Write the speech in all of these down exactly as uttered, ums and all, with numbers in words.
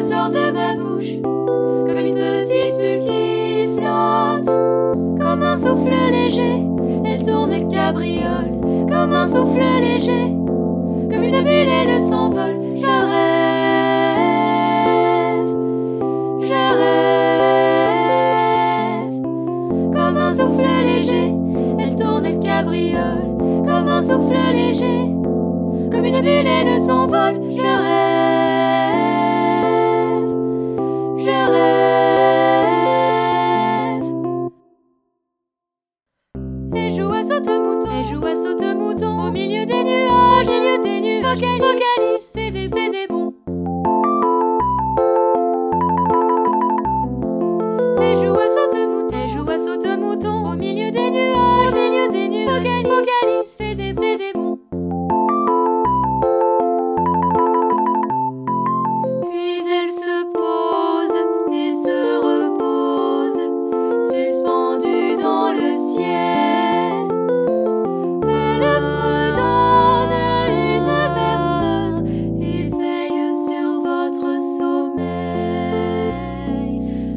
sort de ma bouche, comme une petite bulle qui flotte, comme un souffle léger. Elle tourne et cabriole, comme un souffle léger, comme une bulle elle s'envole. Je rêve, je rêve, comme un souffle léger. Elle tourne et cabriole, comme un souffle léger, comme une bulle elle s'envole. Je rêve, je rêve. Et joue à saute-mouton, et joue à saute-mouton, au milieu des nuages, au milieu des nuages, vocalise, vocalise, fais des, fais des bons. Et joue à saute-mouton, et joue à saute-mouton, au milieu des nuages, au milieu des nuages, vocalise, vocalise, fais des, fais des bons. Puis elle se pose et se repose, suspendue dans le ciel. Elle fredonne une berceuse et veille sur votre sommeil.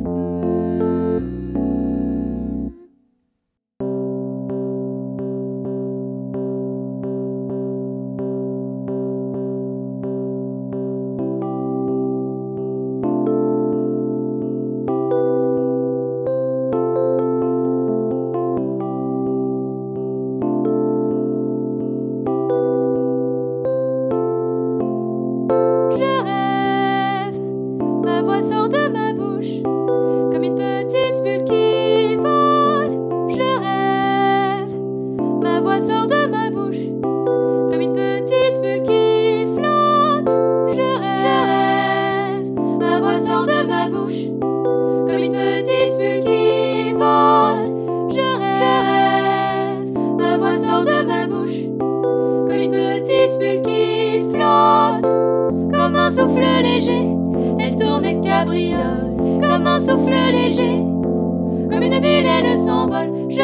Je rêve, ma voix sort de ma bouche, comme une petite bulle qui vole. Je rêve, ma voix sort de ma bouche, comme une petite bulle qui flotte. Je rêve, ma voix sort de ma bouche, comme une petite bulle qui vole. Je rêve, ma voix sort de ma bouche, comme une petite bulle qui flotte, comme un souffle léger. Elle tourne et cabriole, comme un souffle léger, comme une bulle elle s'envole. Je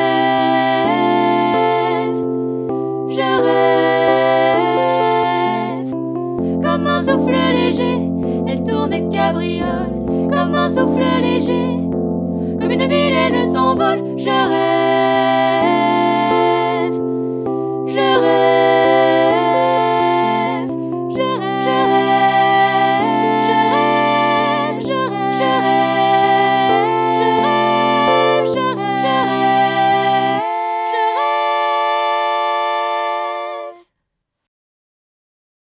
rêve, je rêve, comme un souffle léger. Elle tourne et cabriole, comme un souffle léger, comme une bulle elle s'envole. Je rêve.